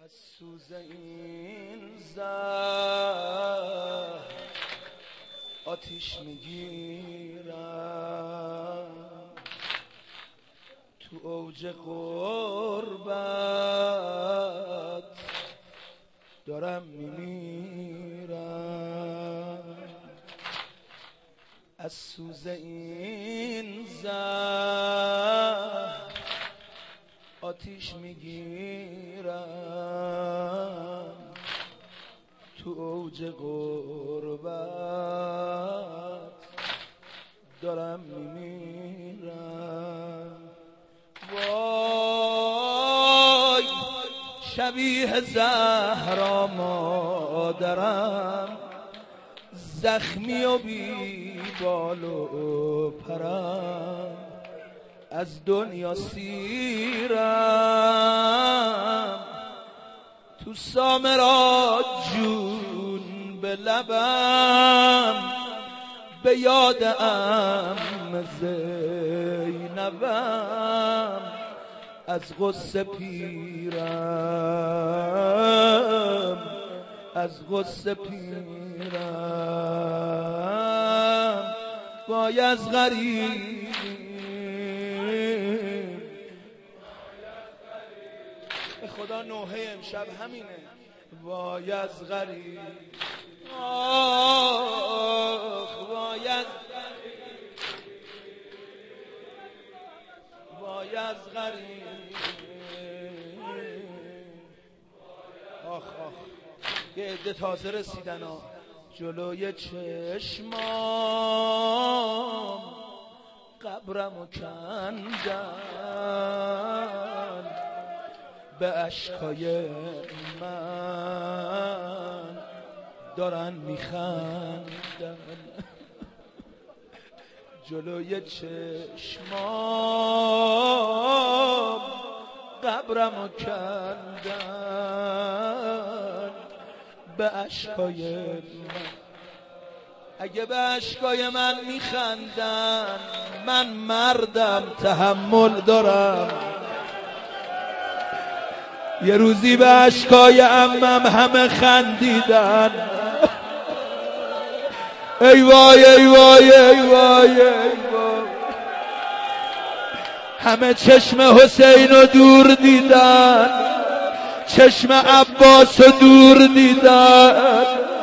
از سوز این زهر آتیش میگیرم، تو اوج غربت دارم میمیرم. از سوز این زهر آتیش میگیرم، تو اوج غربت دارم میمیرم. وای شبیه زهرا مادرم، زخمی و بی بال و پرم، از دنیا سیرم، تو سامرا جون به لبم، به یاد ام زینبم، از غصه پیرم، از غصه پیرم. وای از غریب خدا نوحه امشب همینه. وای از غریب، آخ وای از غریب، وای از غریب، آخ آخ. یه عده تازه رسیدن ها، جلوی چشمام قبرمو کندن، به اشکای من دارن میخندن. جلوی چشمام قبرمو کندن، به اشکای من. اگه به اشکای من میخندن، من مردم تحمل دارم. یه روزی به اشکای عمم همه خندیدن. ای وای ای وای ای وای ای وای، همه چشم حسین رو دور دیدن، چشم عباس رو دور دیدن.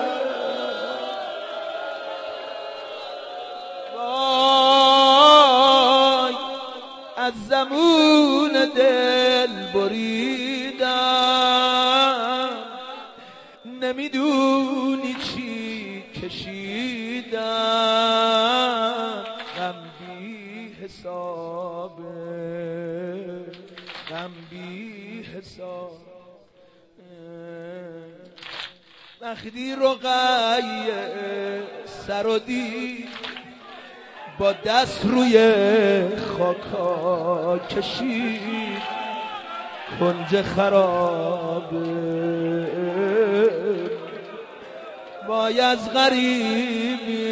وای از زمون دل بریدم، نمیدونی چی کشیدم. غم بی حسابه، غم بی حساب. وقتی رقیه سر و دید، با دست روی خاکا کشید، کنج خرابه. وای از غریبی،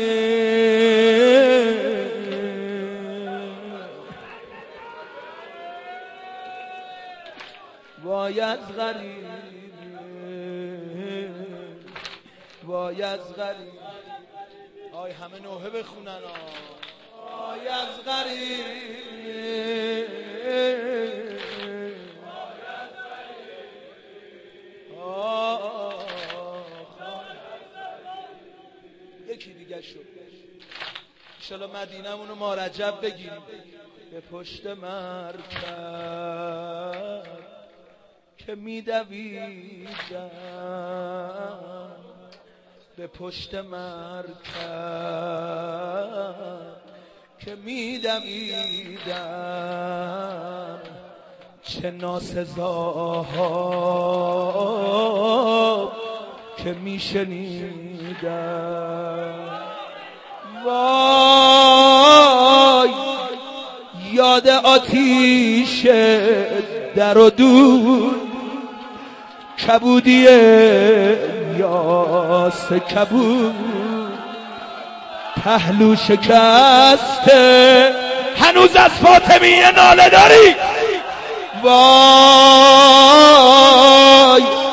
وای از غریبی، وای از غریبی. آی همه نوحه بخونن. وای از غریبی، یکی دیگه شد. انشالله مدینه‌مونو ما رجب بگیریم. به پشت مرکب که میدویدم، به پشت مرکب که میدویدم، چه ناسزاها که میشنیدم. وای یاد آتیش در و دور، کبودی یاس کبود، پهلو شکسته. هنوز از فاطمیه ناله داری؟ وای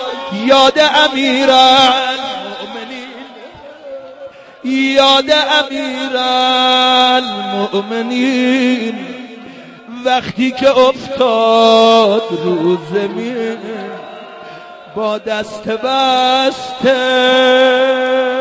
یاد امیرالمؤمنین، یاد امیرالمؤمنین وقتی که افتاد رو زمین با دست بسته